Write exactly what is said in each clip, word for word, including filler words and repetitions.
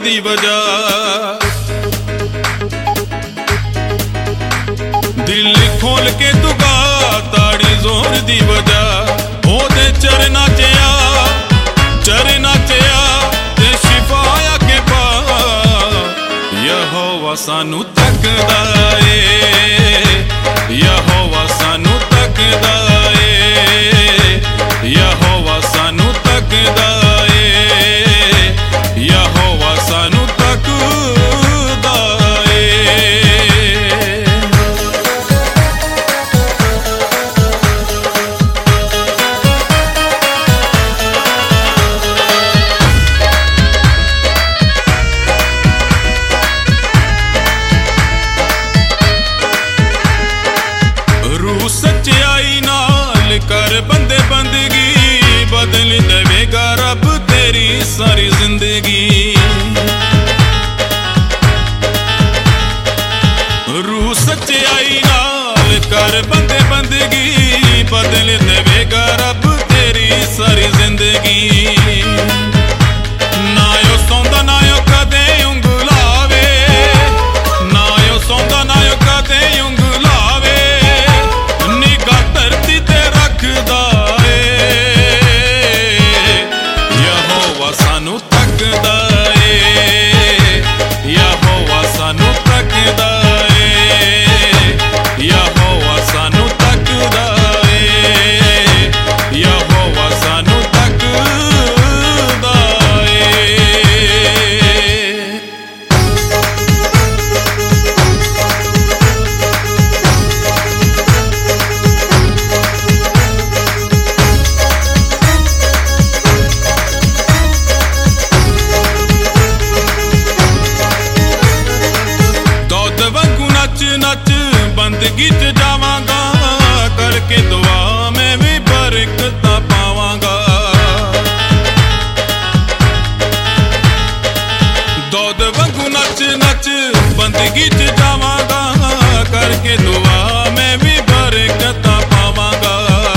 दी वजह। दिल खोल के तू गा ताड़ी जोर दी वजह। ओदे चरना च आ चरना च आ ते शिफाया के पा। यहोवा सानू तकदा ए, यहोवा सानू तकदा ए, यहोवा सानू तकदा ए, यहोवा सानू तकदा ए। रूह सच्चाई नाल कर बंदे बंदगी, बदल देवेगा रब तेरी सारी जिंदगी। रूह सच्चाई नाल कर बंदे बंदगी, बदल देवेगा रब तेरी सारी जिंदगी। ना यो सौंदा ना यो कदे उंगलावे, ना यो सौंदा ना यो कदे उंगलावे। निगाह धरती ते रखदा ए, यहोवा सानू तकदा ए, यहोवा सानू तकदा ए, यहोवा सानू तकदा ए, यहोवा सानू तकदा ए। दौद वांगू नच नच बंदगी च जावांगा, करके दुआ मैं भी बरकत पावांगा। दौद वांगू नच नच बंदगी च जावांगा, करके दुआ मैं भी बरकत पावांगा।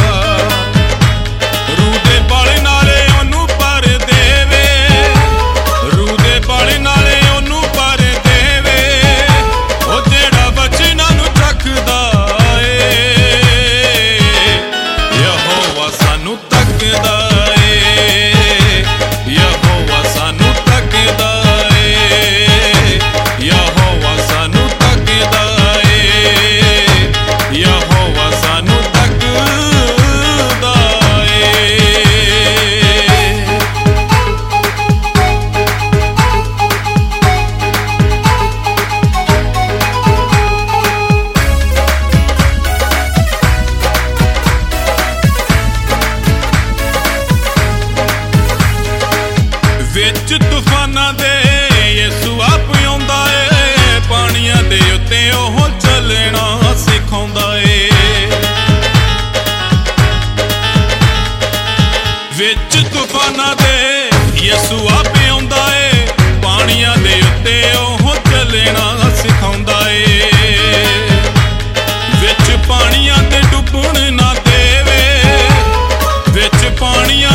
रूह दे बाले नाले ओनू पर देवे, रूह दे बाले नाले ओनू पर देवे। ओ जेड़ा बचना नू रखदा ए, यहोवा सानू तकदा ए, यहोवा सानू तकदा ए, यहोवा सानू तकदा ए, यहोवा सानू तकदा ए। विच तूफाना दे यसू आप आउंदा ए, पानियां दे उत्ते ओह चलना सिखाउंदा ए। विच तूफाना दे यसू आप आउंदा ए, पानियां दे उत्ते ओह चलना सिखाउंदा ए। विच पानियां ते डुबण ना देवे, विच पानियां